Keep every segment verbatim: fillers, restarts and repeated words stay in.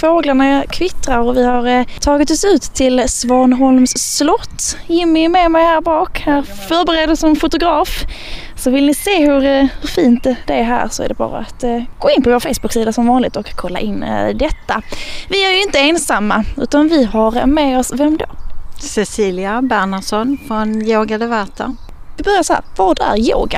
fåglarna kvittrar och vi har eh, tagit oss ut till Svanholms slott. Jimmy är med mig här bak, här förberedd som fotograf. Så vill ni se hur, eh, hur fint det är här så är det bara att eh, gå in på vår Facebook-sida som vanligt och kolla in eh, detta. Vi är ju inte ensamma utan vi har med oss, vem då? Cecilia Bernhardsson från Yoga de Vata. Vi börjar så här, vad är yoga?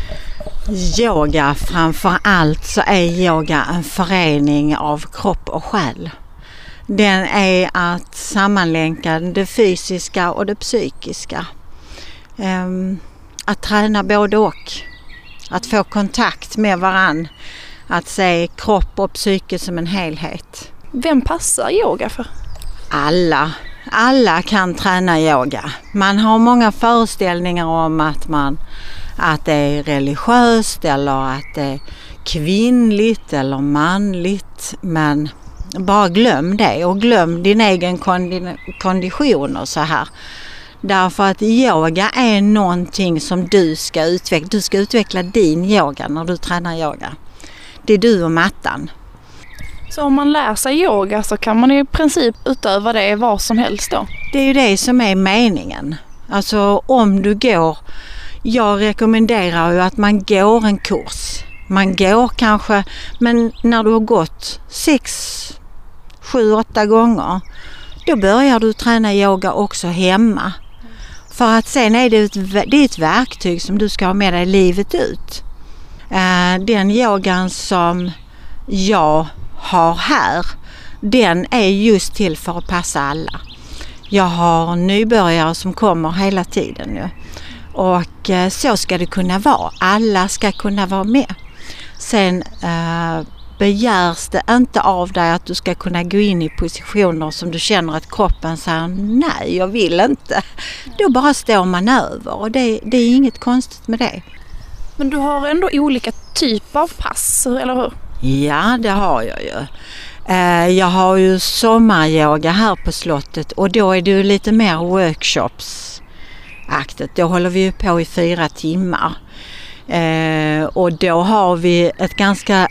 Yoga, framför allt så är yoga en förening av kropp och själ. Den är att sammanlänka det fysiska och det psykiska. Um, att träna både och. Att få kontakt med varann. Att se kropp och psyke som en helhet. Vem passar yoga för? Alla. Alla kan träna yoga. Man har många föreställningar om att man att det är religiöst eller att det är kvinnligt eller manligt. Men bara glöm det och glöm din egen kondition och så här. Därför att yoga är någonting som du ska utveckla. Du ska utveckla din yoga när du tränar yoga. Det är du och mattan. Så om man lär sig yoga så kan man i princip utöva det var som helst då? Det är ju det som är meningen. Alltså om du går... Jag rekommenderar ju att man går en kurs. Man går kanske, men när du har gått sex, sju, åtta gånger, då börjar du träna yoga också hemma. För att sen är det ett, det är ett verktyg som du ska ha med dig livet ut. Den yogan som jag har här, den är just till för att passa alla. Jag har nybörjare som kommer hela tiden nu. Och så ska det kunna vara. Alla ska kunna vara med. Sen eh, begärs det inte av dig att du ska kunna gå in i positioner som du känner att kroppen säger nej, jag vill inte. Då bara står man över och det, det är inget konstigt med det. Men du har ändå olika typer av pass, eller hur? Ja, det har jag ju. Eh, jag har ju sommaryoga här på slottet och då är det ju lite mer workshops. Aktet. Då håller vi ju på i fyra timmar. Eh, och då har vi ett ganska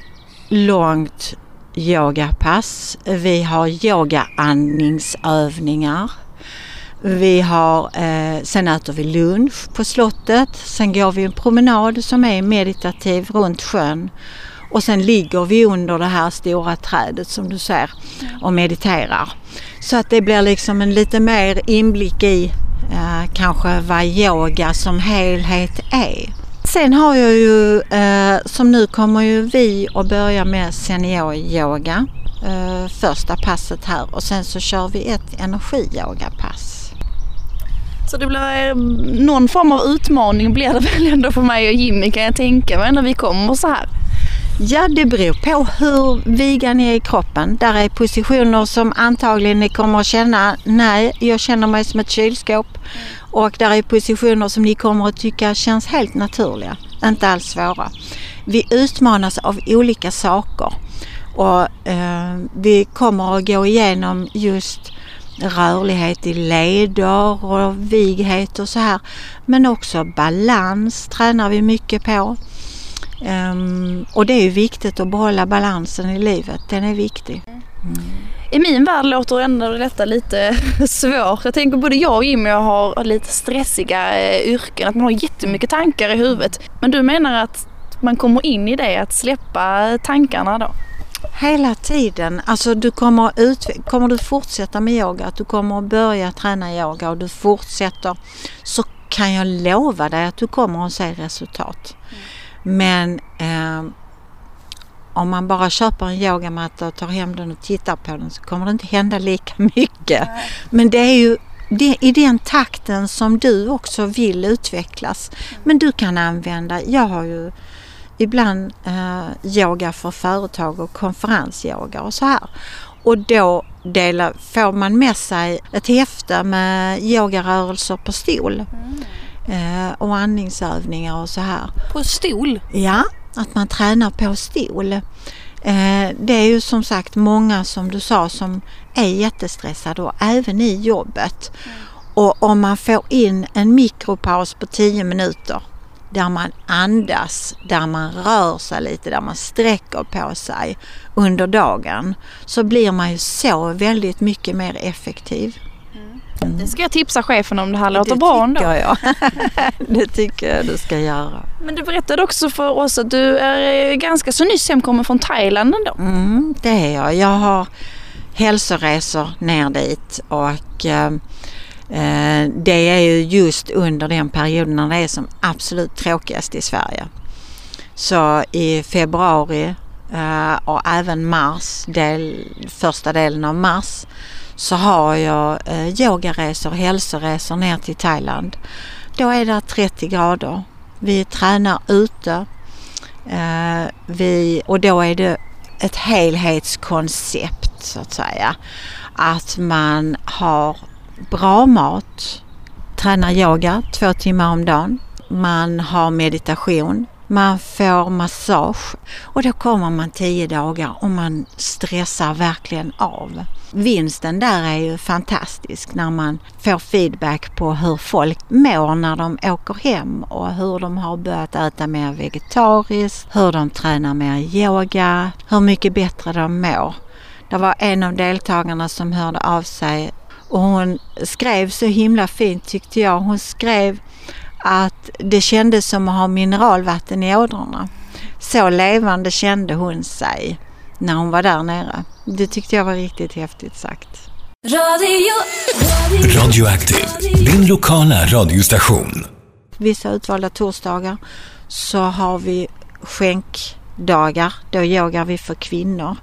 långt yogapass. Vi har yogaandningsövningar. Vi har, eh, sen äter vi lunch på slottet. Sen går vi en promenad som är meditativ runt sjön. Och sen ligger vi under det här stora trädet som du ser och mediterar. Så att det blir liksom en lite mer inblick i Uh, kanske vad yoga som helhet är. Sen har jag ju, uh, som nu kommer ju vi att börja med senior-yoga. Uh, första passet här och sen så kör vi ett energi-yoga-pass. Så det blir någon form av utmaning blir det väl ändå för mig och Jimmy kan jag tänka mig när vi kommer så här. Ja, det beror på hur viga ni är i kroppen. Där är positioner som antagligen ni kommer att känna, nej, jag känner mig som ett kylskåp. Mm. Och där är positioner som ni kommer att tycka känns helt naturliga, inte alls svåra. Vi utmanas av olika saker och eh, vi kommer att gå igenom just rörlighet i leder och vighet och så här. Men också balans tränar vi mycket på. Um, och det är ju viktigt att behålla balansen i livet. Den är viktig. Mm. I min värld låter ändå detta lite svårt. Jag tänker både jag och Jimmy har lite stressiga eh, yrken. Att man har jättemycket tankar i huvudet. Men du menar att man kommer in i det, att släppa tankarna då? Hela tiden. Alltså du kommer, utve- kommer du fortsätta med yoga, att du kommer att börja träna yoga och du fortsätter, så kan jag lova dig att du kommer att se resultat. Mm. Men eh, om man bara köper en yogamatta och tar hem den och tittar på den så kommer det inte hända lika mycket. Nej. Men det är ju det, i den takten som du också vill utvecklas. Mm. Men du kan använda, jag har ju ibland eh, yoga för företag och konferensyoga och så här. Och då delar, får man med sig ett häfte med yogarörelser på stol. Mm. Eh, och andningsövningar och så här. På stol? Ja, att man tränar på stol. Eh, det är ju som sagt många som du sa som är jättestressade och även i jobbet. Mm. Och om man får in en mikropaus på tio minuter där man andas, där man rör sig lite, där man sträcker på sig under dagen, så blir man ju så väldigt mycket mer effektiv. Mm. Det ska jag tipsa chefen om, det här låter bra ändå. Jag. Det tycker jag du ska göra. Men du berättade också för oss att du är ganska så nyss hemkommen från Thailand ändå. Mm, det är jag. Jag har hälsoresor ner dit och eh, det är ju just under den perioden när det är som absolut tråkigast i Sverige. Så i februari eh, och även mars, del, första delen av mars, så har jag eh, yogaresor, hälsoresor ner till Thailand. Då är det trettio grader. Vi tränar ute eh, vi, och då är det ett helhetskoncept så att säga. Att man har bra mat, tränar yoga två timmar om dagen. Man har meditation, man får massage och då kommer man tio dagar och man stressar verkligen av. Vinsten där är ju fantastisk när man får feedback på hur folk mår när de åker hem och hur de har börjat äta mer vegetariskt, hur de tränar mer yoga, hur mycket bättre de mår. Det var en av deltagarna som hörde av sig och hon skrev så himla fint tyckte jag. Hon skrev att det kändes som att ha mineralvatten i ådrorna. Så levande kände hon sig när hon var där nere. Det tyckte jag var riktigt häftigt sagt. Radio, radio, Radioaktiv, din lokala radiostation. Vissa utvalda torsdagar så har vi skänkdagar. Då yogar vi för kvinnor.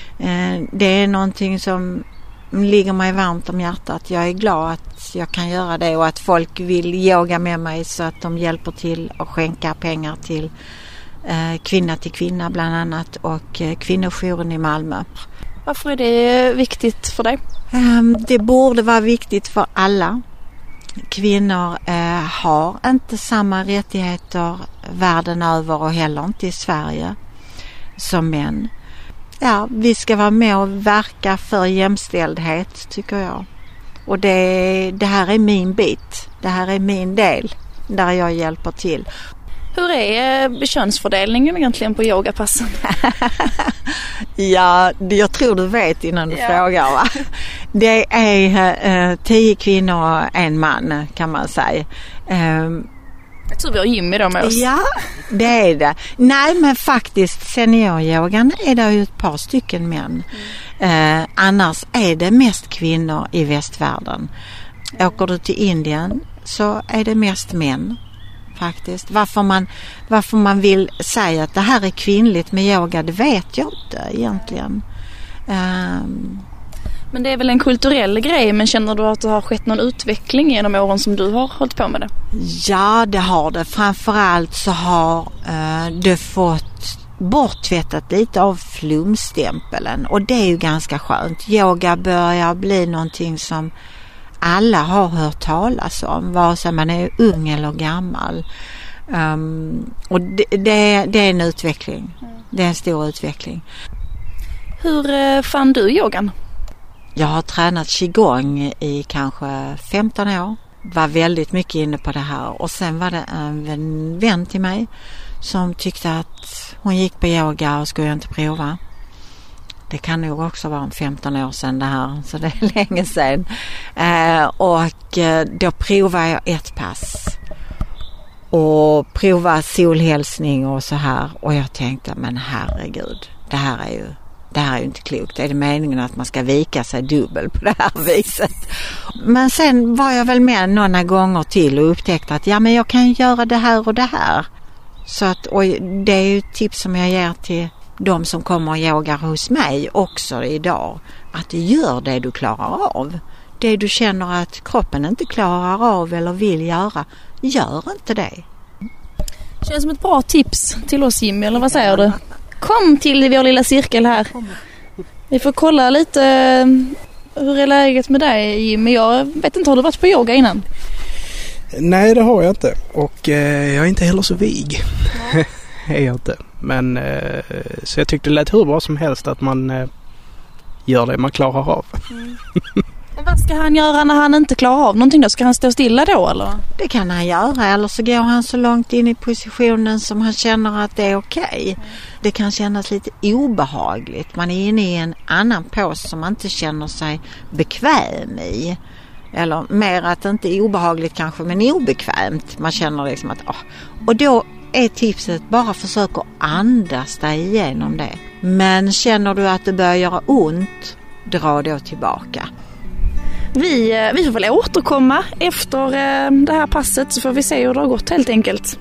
Det är någonting som ligger mig varmt om hjärtat. Jag är glad att jag kan göra det och att folk vill yoga med mig så att de hjälper till och skänka pengar till eh, Kvinna till kvinna bland annat och eh, kvinnojouren i Malmö. Varför är det viktigt för dig? Um, det borde vara viktigt för alla. Kvinnor eh, har inte samma rättigheter världen över och heller inte i Sverige som män. Ja, vi ska vara med och verka för jämställdhet tycker jag. Och det, det här är min bit. Det här är min del där jag hjälper till. Hur är könsfördelningen egentligen på yogapassen? Ja, jag tror du vet innan du ja. frågar va? Det är eh, tio kvinnor och en man kan man säga. Um, Jag tror vi har Jimmy då med oss. Ja, det är det. Nej, men faktiskt senioryogan är det ju ett par stycken män. Mm. Eh, annars är det mest kvinnor i västvärlden. Åker du till Indien så är det mest män faktiskt. Varför man, varför man vill säga att det här är kvinnligt med yoga, det vet jag inte egentligen. Um, Men det är väl en kulturell grej, men känner du att det har skett någon utveckling genom åren som du har hållit på med det? Ja, det har det. Framförallt så har uh, det fått borttvättat lite av flumstämpeln och det är ju ganska skönt. Yoga börjar bli någonting som alla har hört talas om, vare sig man är ung eller gammal. Um, och det, det, det är en utveckling. Det är en stor utveckling. Hur uh, fann du yogan? Jag har tränat qigong i kanske femton år. Var väldigt mycket inne på det här. Och sen var det en vän till mig som tyckte att hon gick på yoga och skulle jag inte prova. Det kan nog också vara femton år sedan det här. Så det är länge sedan. Eh, och då provade jag ett pass. Och provade solhälsning och så här. Och jag tänkte, men herregud, det här är ju... Det här är ju inte klokt. Är det meningen att man ska vika sig dubbel på det här viset? Men sen var jag väl med några gånger till och upptäckte att ja, men jag kan göra det här och det här. Så att, och det är ju ett tips som jag ger till de som kommer och yogar hos mig också idag. Att du gör det du klarar av. Det du känner att kroppen inte klarar av eller vill göra, gör inte det. Känns som ett bra tips till oss Jimmy, eller vad säger du? Kom till vår lilla cirkel här. Vi får kolla lite hur är läget med dig Jimmy. Jag vet inte, har du varit på yoga innan? Nej, det har jag inte. Och eh, jag är inte heller så vig. Ja. är jag inte. Men eh, så jag tyckte det lät hur bra som helst att man eh, gör det man klarar av. Mm. Men vad ska han göra när han inte klarar av någonting då? Ska han stå stilla då eller? Det kan han göra, eller så går han så långt in i positionen som han känner att det är okej. Mm. Det kan kännas lite obehagligt. Man är inne i en annan pose som man inte känner sig bekväm i. Eller mer att det inte är obehagligt kanske, men obekvämt. Man känner liksom att... Oh. Och då är tipset bara försök att andas dig igenom det. Men känner du att det börjar göra ont, dra då tillbaka. Vi, vi får väl återkomma efter det här passet så får vi se hur det har gått helt enkelt.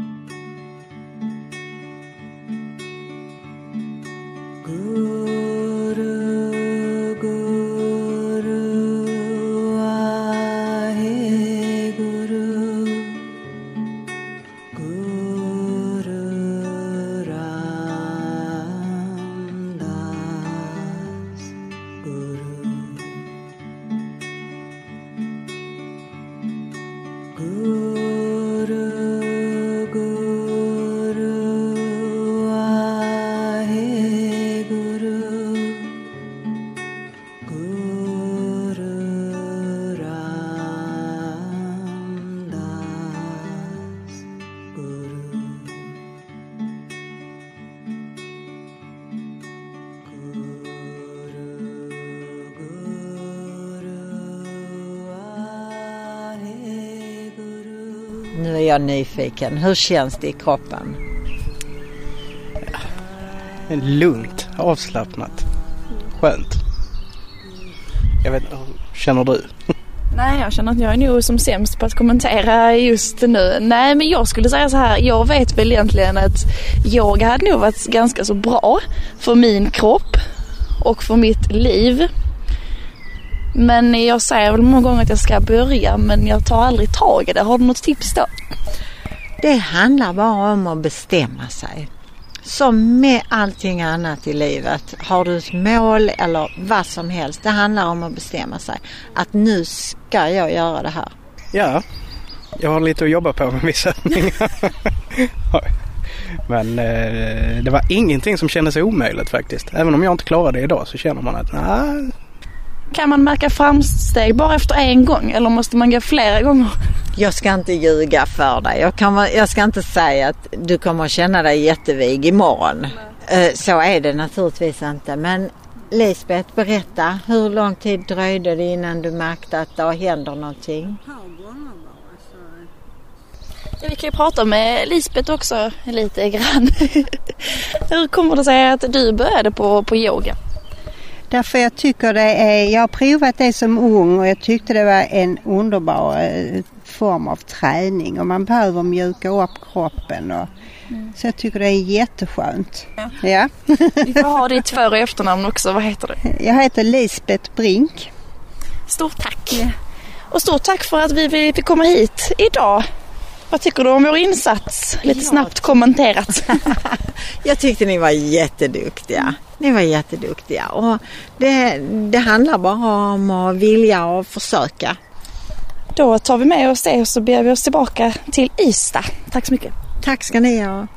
Nu är jag nyfiken. Hur känns det i kroppen? Ja, lugnt, avslappnat, skönt. Jag vet inte, känner du? Nej, jag känner att jag är nog som sämst på att kommentera just nu. Nej, men jag skulle säga så här. Jag vet väl egentligen att jag hade nog varit ganska så bra för min kropp och för mitt liv. Men jag säger väl många gånger att jag ska börja, men jag tar aldrig tag i det. Har du något tips då? Det handlar bara om att bestämma sig. Som med allting annat i livet. Har du ett mål eller vad som helst. Det handlar om att bestämma sig. Att nu ska jag göra det här. Ja, jag har lite att jobba på med vissa övningar. Men eh, det var ingenting som kändes omöjligt faktiskt. Även om jag inte klarar det idag så känner man att nej. Kan man märka framsteg bara efter en gång eller måste man gå flera gånger? Jag ska inte ljuga för dig. Jag, kan, jag ska inte säga att du kommer att känna dig jättevig imorgon. Nej. Så är det naturligtvis inte. Men Lisbeth, berätta. Hur lång tid dröjde det innan du märkte att det händer någonting? Ja, vi kan ju prata med Lisbeth också lite grann. Hur kommer det sig att du började på, på yoga? Därför jag tycker det är, jag har provat det som ung och jag tyckte det var en underbar eh, form av träning och man behöver mjuka upp kroppen och mm. så jag tycker det är jätteskönt. Ja. Ja. Vi får ha ditt för- och efternamn också, vad heter du? Jag heter Lisbeth Brink. Stort tack. Ja. Och stort tack för att vi fick komma hit idag. Vad tycker du om vår insats? Lite ja. snabbt kommenterat. Jag tyckte ni var jätteduktiga. Ni var jätteduktiga. Och det, det handlar bara om att vilja och försöka. Då tar vi med oss det och så ber vi oss tillbaka till Ystad. Tack så mycket. Tack ska ni ha.